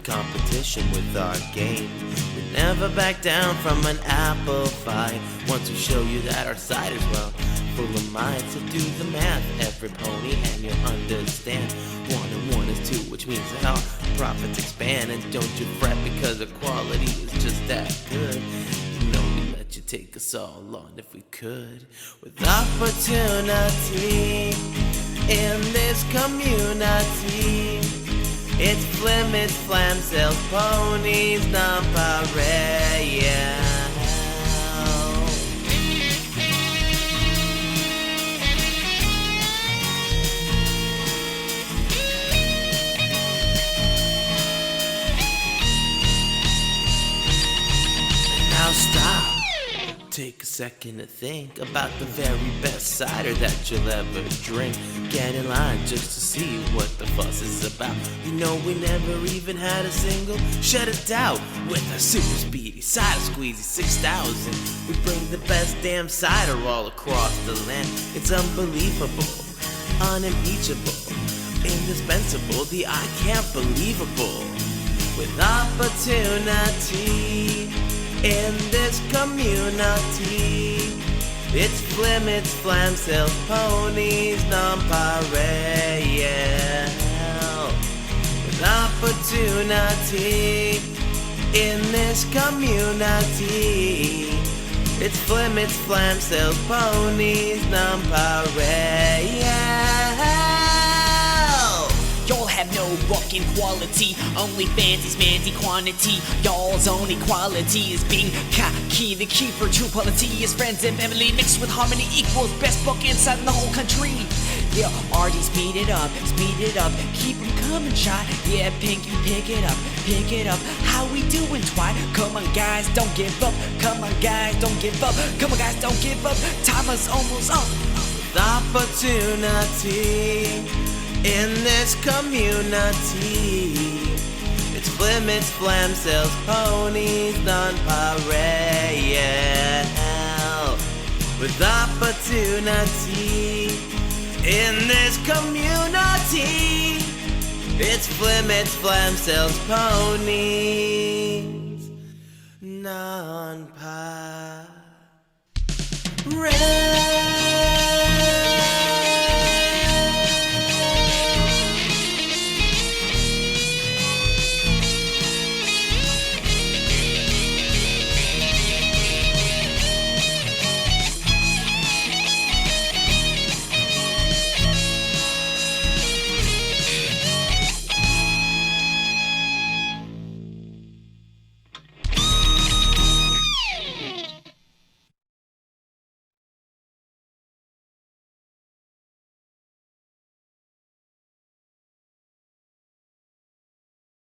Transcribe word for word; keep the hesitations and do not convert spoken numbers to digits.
competition with our game. We never back down from an apple fight. Want to show you that our side is well full of might. So do the math, every pony, and you'll understand. One and one is two, which means that our profits expand. And don't you fret, because the quality is just that good. You know we let you take us all on if we could. With opportunity in this community, it's Flim, it's Flam, Sales, Ponies, Nonpareil, yeah. Now stop. Take a second to think about the very best cider that you'll ever drink. Get in line just to see what the fuss is about. You know we never even had a single shed of doubt. With a super speedy cider squeezy six thousand, we bring the best damn cider all across the land. It's unbelievable, unimpeachable, indispensable, the I can't believable. With opportunity in this community, it's Flim, it's Flam, Sales, Ponies, Nonpareil, yeah. With opportunity in this community, it's Flim, it's Flam, Sales, Ponies, Nonpareil, yeah. Y'all have no fucking quality, only fancy's fancy quantity. Y'all's only quality is being cocky. The key for true quality is friends and family mixed with harmony equals best book inside in the whole country. Yeah, Artie, speed it up, speed it up, keep 'em coming, shot. Yeah, Pinky, pick it up, pick it up. How we doing, twat? Come on, guys, don't give up. Come on, guys, don't give up. Come on, guys, don't give up. Time is almost up. With opportunity in this community, it's Flim, it's Flam, Sales, Ponies, Nonpareil, yeah. With opportunity in this community, it's Flim, it's Flam, Sales, Ponies, Nonpareil.